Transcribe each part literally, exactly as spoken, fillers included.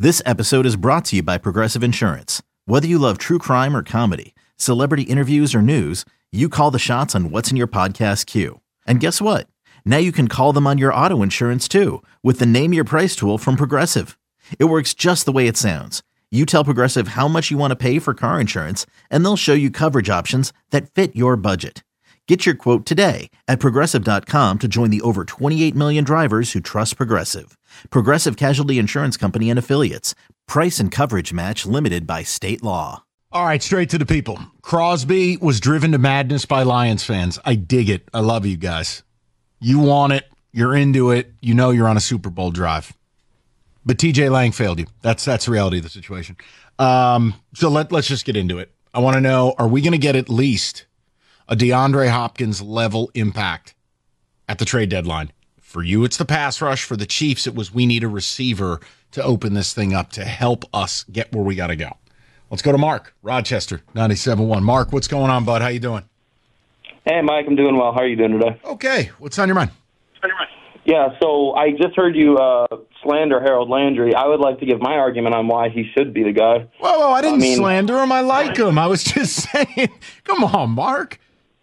This episode is brought to you by Progressive Insurance. Whether you love true crime or comedy, celebrity interviews or news, you call the shots on what's in your podcast queue. And guess what? Now you can call them on your auto insurance too with the Name Your Price tool from Progressive. It works just the way it sounds. You tell Progressive how much you want to pay for car insurance, and they'll show you coverage options that fit your budget. Get your quote today at Progressive dot com to join the over twenty-eight million drivers who trust Progressive. Progressive Casualty Insurance Company and Affiliates. Price and coverage match limited by state law. All right, straight to the people. Crosby was driven to madness by Lions fans. I dig it. I love you guys. You want it. You're into it. You know you're on a Super Bowl drive. But T J Lang failed you. That's that's the reality of the situation. Um, so let, let's just get into it. I want to know, are we going to get at least a DeAndre Hopkins level impact at the trade deadline? For you, it's the pass rush. For the Chiefs, it was we need a receiver to open this thing up to help us get where we got to go. Let's go to Mark, Rochester, ninety-seven point one. Mark, what's going on, bud? How you doing? Hey, Mike, I'm doing well. How are you doing today? Okay. What's on your mind? What's on your mind? Yeah, so I just heard you uh, slander Harold Landry. I would like to give my argument on why he should be the guy. Whoa, whoa, I didn't I mean, slander him. I like him. I was just saying. Come on, Mark.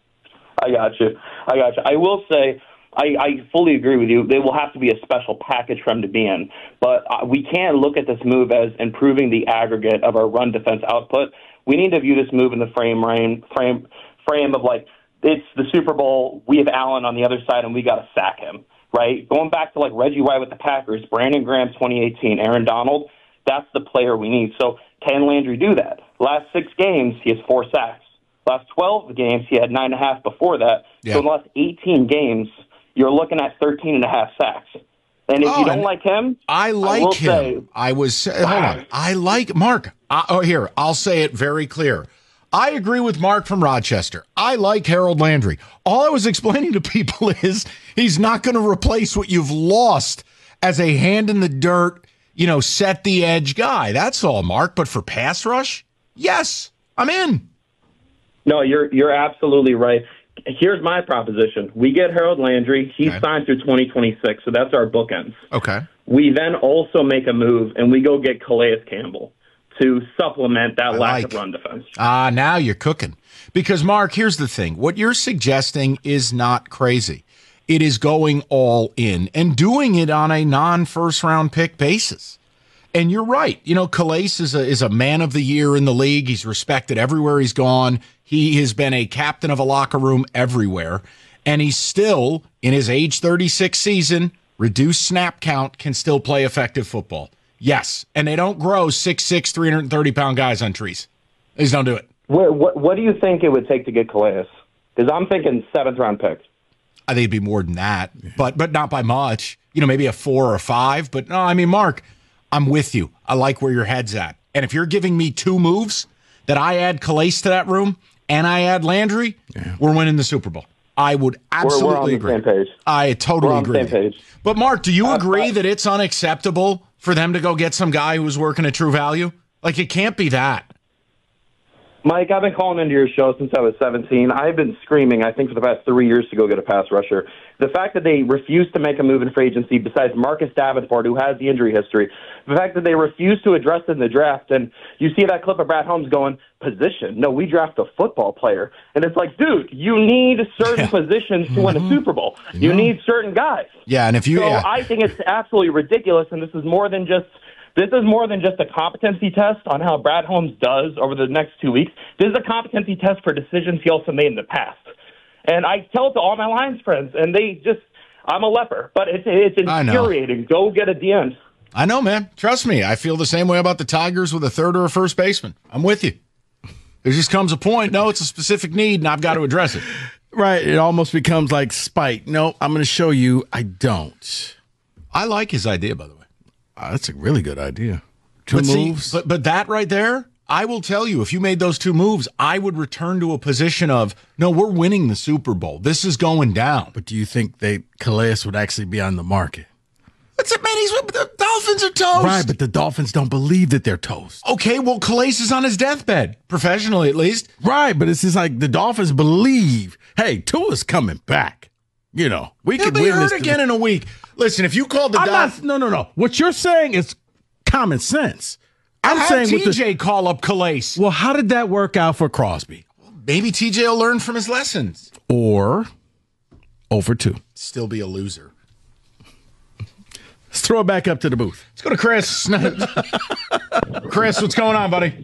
I got you. I got you. I will say, I, I fully agree with you. There will have to be a special package for him to be in. But uh, we can't look at this move as improving the aggregate of our run defense output. We need to view this move in the frame frame frame, frame of, like, it's the Super Bowl, we have Allen on the other side, and we got to sack him, right? Going back to, like, Reggie White with the Packers, Brandon Graham twenty eighteen, Aaron Donald, that's the player we need. So can Landry do that? Last six games, he has four sacks. Last twelve games, he had nine and a half before that. Yeah. So in the last eighteen games, you're looking at thirteen and a half sacks. And if oh, you don't like him, I like I will him. Say, I was hold on. I like Mark. I, oh, here I'll say it very clear. I agree with Mark from Rochester. I like Harold Landry. All I was explaining to people is he's not going to replace what you've lost as a hand in the dirt, you know, set the edge guy. That's all, Mark. But for pass rush, yes, I'm in. No, you're you're absolutely right. Here's my proposition. We get Harold Landry. He's okay. signed through twenty twenty-six, so that's our bookends. Okay. We then also make a move, and we go get Calais Campbell to supplement that I lack like. of run defense. Ah, now you're cooking. Because, Mark, here's the thing. What you're suggesting is not crazy. It is going all in and doing it on a non-first-round pick basis. And you're right. You know, Calais is a, is a man of the year in the league. He's respected everywhere he's gone. He has been a captain of a locker room everywhere. And he's still, in his age thirty-six season, reduced snap count, can still play effective football. Yes. And they don't grow six six, three hundred thirty pound guys on trees. They just don't do it. What, what, what do you think it would take to get Calais? Because I'm thinking seventh-round pick. I think it'd be more than that, but but not by much. You know, maybe a four or a five. But, no, I mean, Mark, I'm with you. I like where your head's at. And if you're giving me two moves that I add Calais to that room and I add Landry, yeah. we're winning the Super Bowl. I would absolutely we're, we're on agree. The same page. I totally we're on agree. The same page. But, Mark, do you uh, agree uh, that it's unacceptable for them to go get some guy who's working at True Value? Like, it can't be that. Mike, I've been calling into your show since I was seventeen. I've been screaming, I think, for the past three years to go get a pass rusher. The fact that they refuse to make a move in free agency, besides Marcus Davenport, who has the injury history, the fact that they refuse to address it in the draft, and you see that clip of Brad Holmes going, position? No, we draft a football player. And it's like, dude, you need certain yeah. positions to win a Super Bowl. You yeah. need certain guys. Yeah, and if you... So yeah. I think it's absolutely ridiculous, and this is more than just... This is more than just a competency test on how Brad Holmes does over the next two weeks. This is a competency test for decisions he also made in the past. And I tell it to all my Lions friends, and they just, I'm a leper. But it's it's infuriating. Go get a D N. I know, man. Trust me. I feel the same way about the Tigers with a third or a first baseman. I'm with you. There just comes a point, no, it's a specific need, and I've got to address it. Right. It almost becomes like spite. No, I'm going to show you I don't. I like his idea, by the way. Uh, that's a really good idea. Two but moves. See, but, but that right there, I will tell you, if you made those two moves, I would return to a position of, no, we're winning the Super Bowl. This is going down. But do you think they Calais would actually be on the market? That's it, man. He's, the Dolphins are toast. Right, but the Dolphins don't believe that they're toast. Okay, well, Calais is on his deathbed, professionally at least. Right, but it's just like the Dolphins believe, hey, Tua's coming back. You know, we He'll could be win hurt this again in a week. Listen, if you called the I'm Dolphins, not, no, no, no. What you're saying is common sense. I'm Have saying T with the J call up Calais. well, how did that work out for Crosby? Maybe T J will learn from his lessons. Or over two. Still be a loser. Let's throw it back up to the booth. Let's go to Chris. Chris, what's going on, buddy?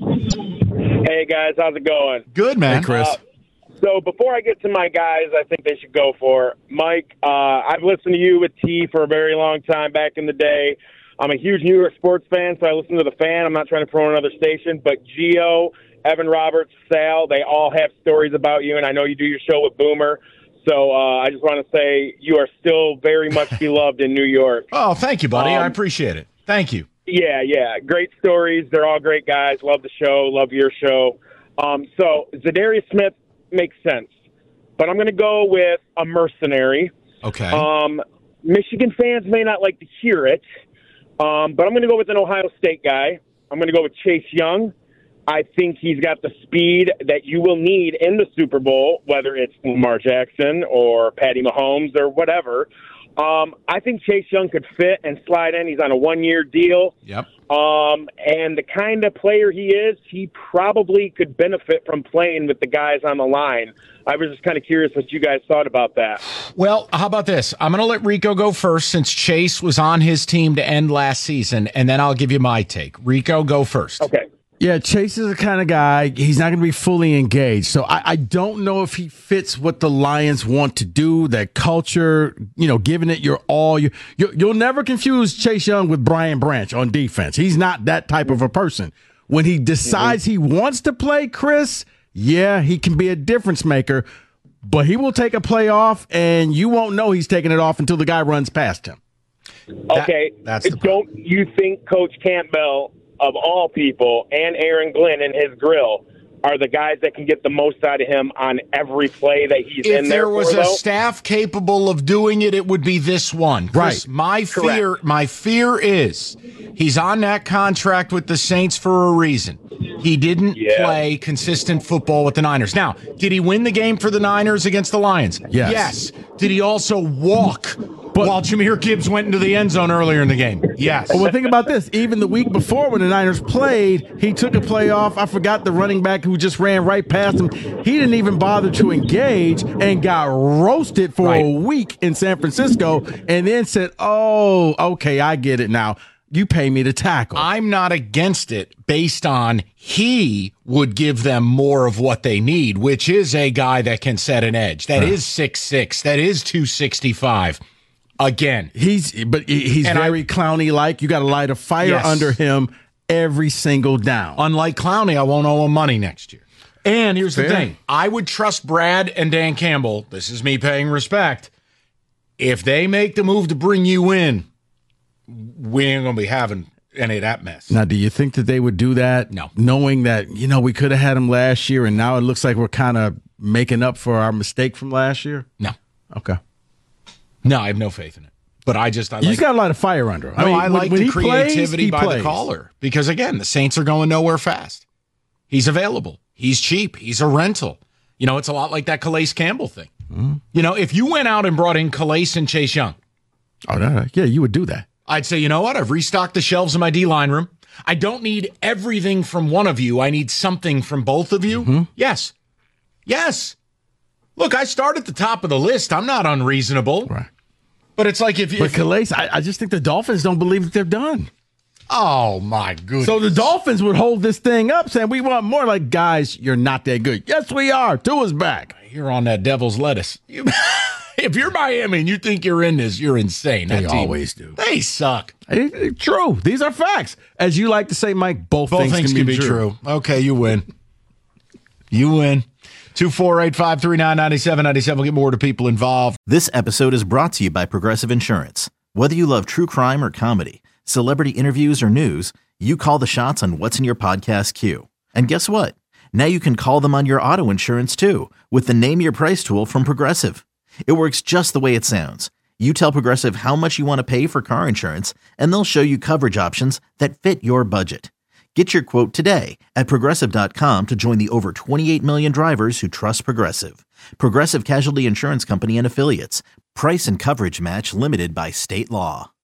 Hey, guys. How's it going? Good, man. Hey, Chris. Uh, so before I get to my guys, I think they should go for Mike. Uh, I've listened to you with T for a very long time back in the day. I'm a huge New York sports fan, so I listen to the Fan. I'm not trying to promote another station, but Gio, Evan Roberts, Sal, they all have stories about you, and I know you do your show with Boomer. So uh, I just want to say you are still very much beloved in New York. Oh, thank you, buddy. Um, I appreciate it. Thank you. Yeah, yeah. Great stories. They're all great guys. Love the show. Love your show. Um, so Zadarius Smith makes sense. But I'm going to go with a mercenary. Okay. Um, Michigan fans may not like to hear it, um, but I'm going to go with an Ohio State guy. I'm going to go with Chase Young. I think he's got the speed that you will need in the Super Bowl, whether it's Lamar Jackson or Patty Mahomes or whatever. Um, I think Chase Young could fit and slide in. He's on a one-year deal. Yep. Um, and the kind of player he is, he probably could benefit from playing with the guys on the line. I was just kind of curious what you guys thought about that. Well, how about this? I'm going to let Rico go first since Chase was on his team to end last season, and then I'll give you my take. Rico, go first. Okay. Yeah, Chase is the kind of guy, he's not going to be fully engaged. So I, I don't know if he fits what the Lions want to do, that culture, you know, giving it your all. You, you, you'll never confuse Chase Young with Brian Branch on defense. He's not that type of a person. When he decides he wants to play, Chris, yeah, he can be a difference maker, but he will take a play off, and you won't know he's taking it off until the guy runs past him. Okay. That, that's the Don't you think Coach Campbell, of all people, and Aaron Glenn and his grill are the guys that can get the most out of him on every play that he's If in there there was for, a though? staff capable of doing it, it would be this one. Chris, Right. My fear, my fear is he's on that contract with the Saints for a reason. He didn't Yeah. play consistent football with the Niners. Now, did he win the game for the Niners against the Lions? Yes. Yes. Did he also walk while Jahmyr Gibbs went into the end zone earlier in the game? Yes. Well, think about this. Even the week before when the Niners played, he took a play off. I forgot the running back who just ran right past him. He didn't even bother to engage and got roasted for Right. a week in San Francisco and then said, oh, okay, I get it now. You pay me to tackle. I'm not against it based on he would give them more of what they need, which is a guy that can set an edge. That is six six. That is two sixty-five. Again. He's but he- he's And very I- Clowney-like. You got to light a fire Yes. under him every single down. Unlike Clowney, I won't owe him money next year. And here's the Fair. thing. I would trust Brad and Dan Campbell. This is me paying respect. If they make the move to bring you in, we ain't going to be having any of that mess. Now, do you think that they would do that? No. Knowing that, you know, we could have had him last year and now it looks like we're kind of making up for our mistake from last year? No. Okay. No, I have no faith in it. But I just, I You like just got to light a fire under him. No, I, mean, when- like when the he plays, creativity he by plays. the caller because, again, the Saints are going nowhere fast. He's available. He's cheap. He's a rental. You know, it's a lot like that Calais Campbell thing. Mm-hmm. You know, if you went out and brought in Calais and Chase Young, Oh, no, yeah, you would do that. I'd say, you know what? I've restocked the shelves in my D-line room. I don't need everything from one of you. I need something from both of you. Mm-hmm. Yes. Yes. Look, I start at the top of the list. I'm not unreasonable. Right. But it's like if you... But if- Calais, I, I just think the Dolphins don't believe that they're done. oh, my goodness. So the Dolphins would hold this thing up saying, we want more. Like, guys, you're not that good. Yes, we are. Tua's back. You're on that devil's lettuce. You, if you're Miami and you think you're in this, you're insane. That They team- always do. They suck. It- it- true. These are facts. As you like to say, Mike, both, Both things, things can, be, true. Okay, you win. You win. two four eight, five three nine, nine seven nine seven. We'll get more to people involved. This episode is brought to you by Progressive Insurance. Whether you love true crime or comedy, celebrity interviews or news, you call the shots on what's in your podcast queue. And guess what? Now you can call them on your auto insurance too with the Name Your Price tool from Progressive. It works just the way it sounds. You tell Progressive how much you want to pay for car insurance, and they'll show you coverage options that fit your budget. Get your quote today at Progressive dot com to join the over twenty-eight million drivers who trust Progressive. Progressive Casualty Insurance Company and Affiliates. Price and coverage match limited by state law.